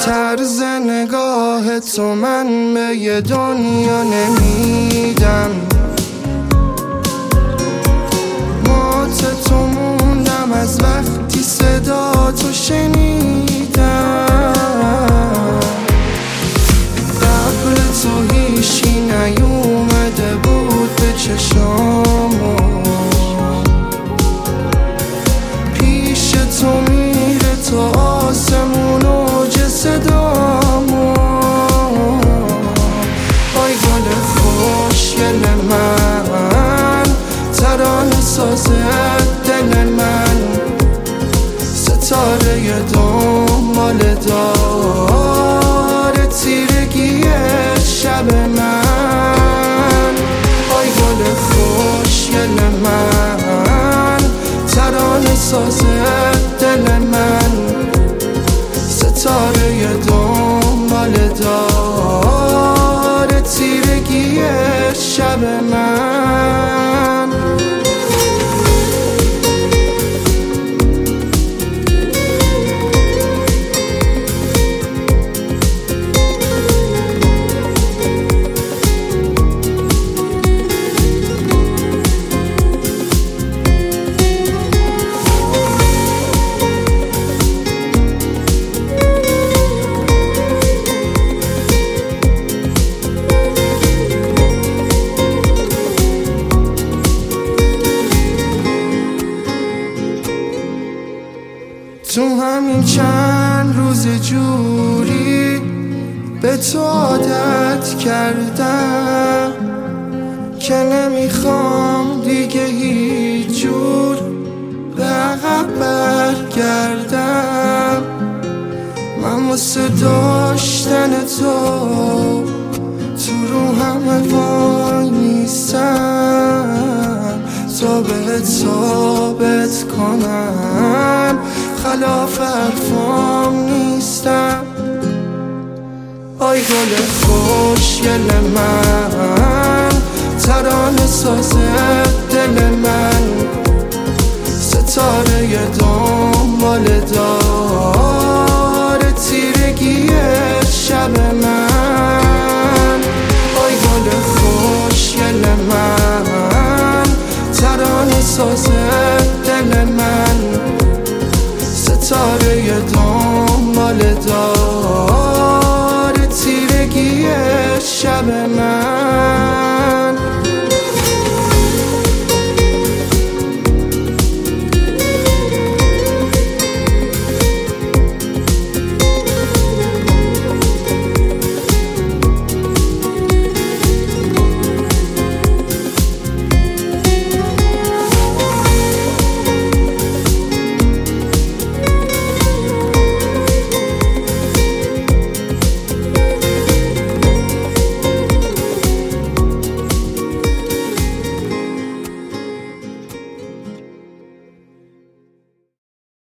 طرز نگاه تو من به یه دنیا نمیدم، مات تو موندم از وقتی صدا تو شنیدم. قبل تو هیچی نیومده بود به چشامو، پیش تو میره تو آسمون اوج صدامو. آی گل خوشگل من، ترانه ساز دل من، ستاره دنبال داره تیرگی شب من. آی گل خوشگل من، ترانه ساز دل من، ستاره دنبال داره تیرگی شب من. تو همین چند روز جوری به تو عادت کردم که نمیخوام دیگه هیچ جور به عقب برگردم. من واسه داشتن تو رو همه وای نیستم، تا بهت ثابت کنم خلاف حرفام نیستم. آی گل خوشگل من، ترانه ساز دل من، ستاره دنبال داره